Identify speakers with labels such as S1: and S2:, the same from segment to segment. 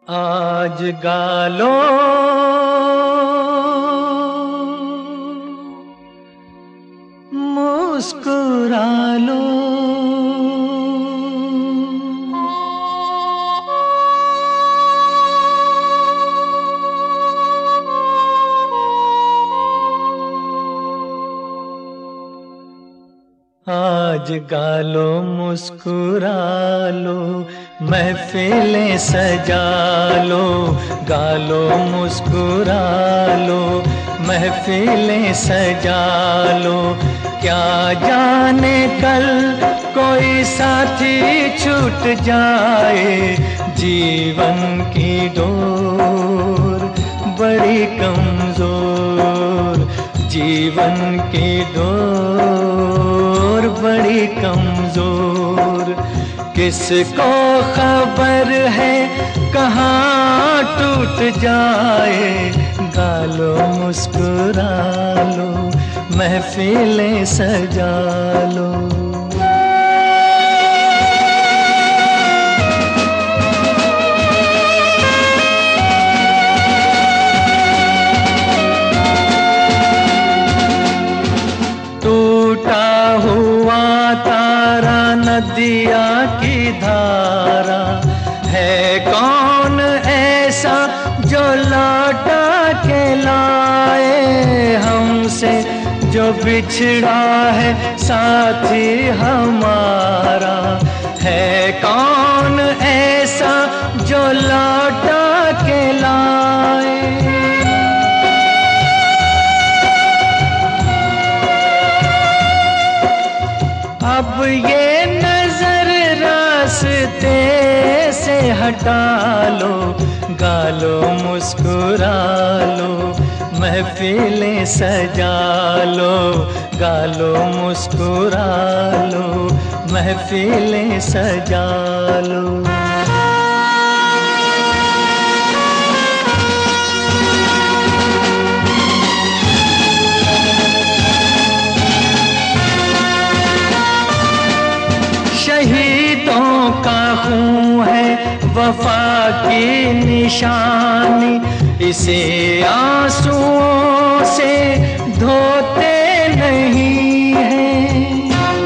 S1: आज गालो मुस्कुरा लो, आज गालो मुस्कुरा लो, महफिलें सजा लो, गालो मुस्कुरा लो, महफिलें सजा लो। क्या जाने कल कोई साथी छूट जाए, जीवन की डोर बड़ी कमजोर, जीवन की डोर बड़ी कमजोर। किसको खबर है कहाँ टूट जाए, गालो मुस्कुरा लो, महफिलें सजा लो। टूटा हुआ तारा नदिया की धारा, है कौन ऐसा जो लौटा के लाए हमसे, जो बिछड़ा है साथी हमारा। है कौन ऐसा जो लौटा के लाए। अब ये नजर रास्ते से हटा लो, गालो मुस्कुरा लो, महफिलें सजा लो, गालो मुस्कुरा लो, महफिलें सजा लो। शहीदों का खून है वफा की निशानी, इसे आंसुओं से धोते नहीं हैं।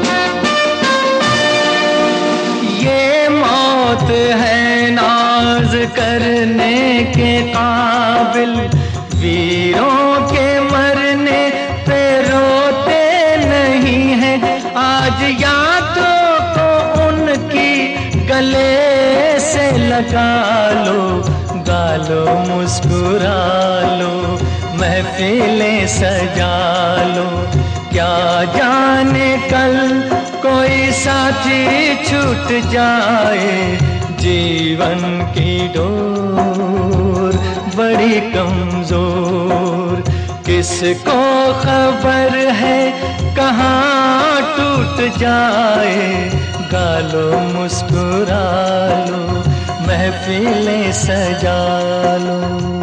S1: ये मौत है नाज करने के काबिल, वीरों के मरने पे रोते नहीं हैं। आज यादों को उनकी गले से लगा लो, गालो मुस्कुरा लो, महफिलें सजा लो। क्या जाने कल कोई साथी छूट जाए, जीवन की डोर बड़ी कमजोर। किसको खबर है कहाँ टूट जाए, गालो मुस्कुरा लो, महफिलें सजा लो।